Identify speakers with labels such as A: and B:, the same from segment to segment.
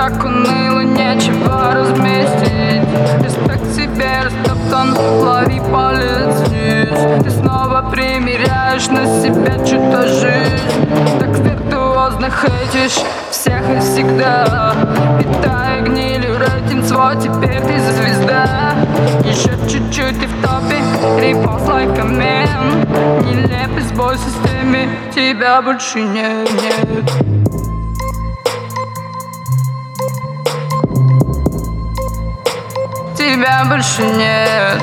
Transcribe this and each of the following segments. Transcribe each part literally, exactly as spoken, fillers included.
A: так уныло, нечего разместить. Респект себе растоптан, лови палец вниз. Ты снова примеряешь на себя чью-то жизнь. Так виртуозно хейтишь всех и всегда, питая гнилью рейтинг свой, теперь ты звезда. Еще чуть-чуть и в топе, репост like a man. Нелепый сбой в системе, тебя больше нет, нет. Тебя больше нет.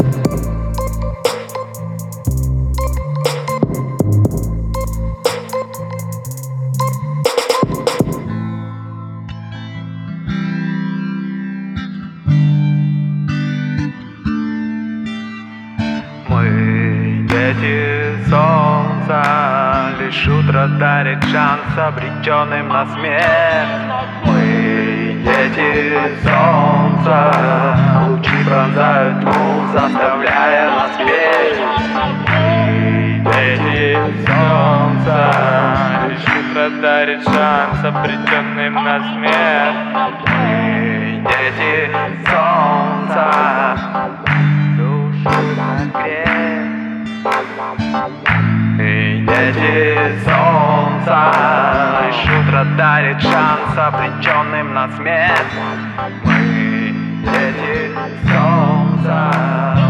B: Мы дети солнца, лишь утро дарит шанс обреченным на смерть. Мы дети солнца, лучи пронзают тьму, заставляя нас петь. Мы дети солнца, лишь утро дарит шанс обреченным на смерть. Мы дети солнца, и дети солнца, лишь утро дарит шанс обреченным на смерть. Мы дети солнца.